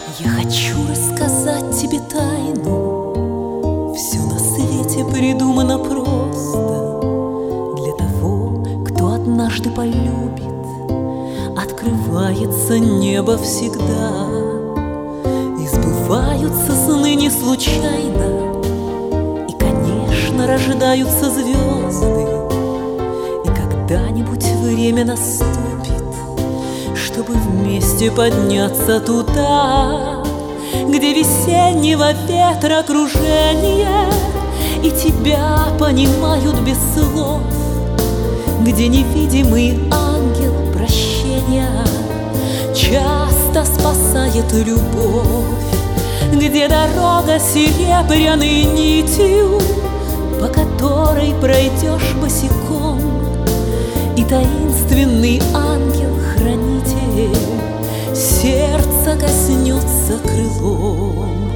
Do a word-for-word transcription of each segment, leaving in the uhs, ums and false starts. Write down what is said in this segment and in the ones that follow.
Я хочу рассказать тебе тайну. Все на свете придумано просто для того, кто однажды полюбит. Открывается небо всегда, и сбываются сны не случайно. И, конечно, рождаются звезды. И когда-нибудь время наступит, чтобы вместе подняться туда, где весеннего ветра кружение и тебя понимают без слов, где невидимый ангел прощения часто спасает любовь, где дорога серебряной нитью, по которой пройдешь босиком, и таинственный ангел-хранитель сердце коснется крылом.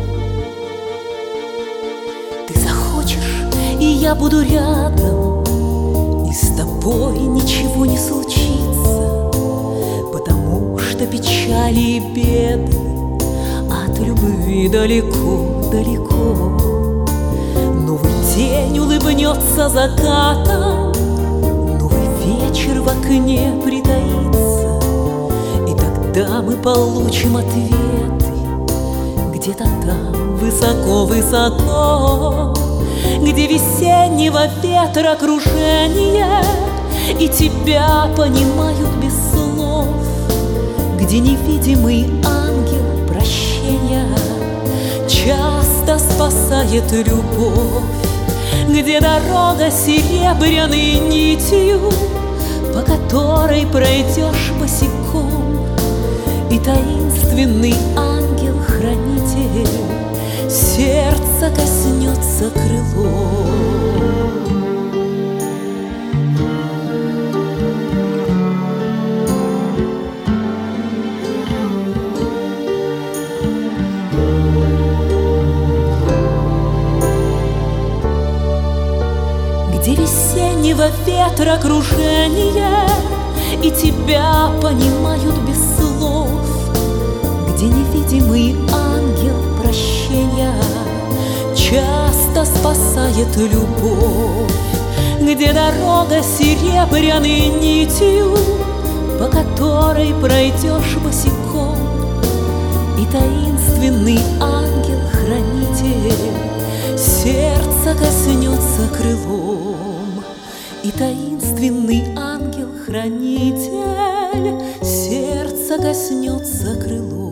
Ты захочешь, и я буду рядом, и с тобой ничего не случится, потому что печали и беды от любви далеко-далеко. Новый день улыбнется закатом, новый вечер в окне притаится, и тогда мы получим ответы где-то там высоко-высоко, где весеннего ветра кружение и тебя понимают без слов, где невидимый ангел прощения часто спасает любовь, где дорога серебряной нитью, по которой пройдешь босиком, и таинственный ангел-хранитель сердце коснется крылом. Где весеннего ветра кружение и тебя понимают без слов, где невидимый ангел прощения часто спасает любовь, где дорога серебряной нитью, по которой пройдешь босиком, и таинственный ангел-хранитель сердце коснется крылом, и таинственный ангел-хранитель сердце коснется крылом.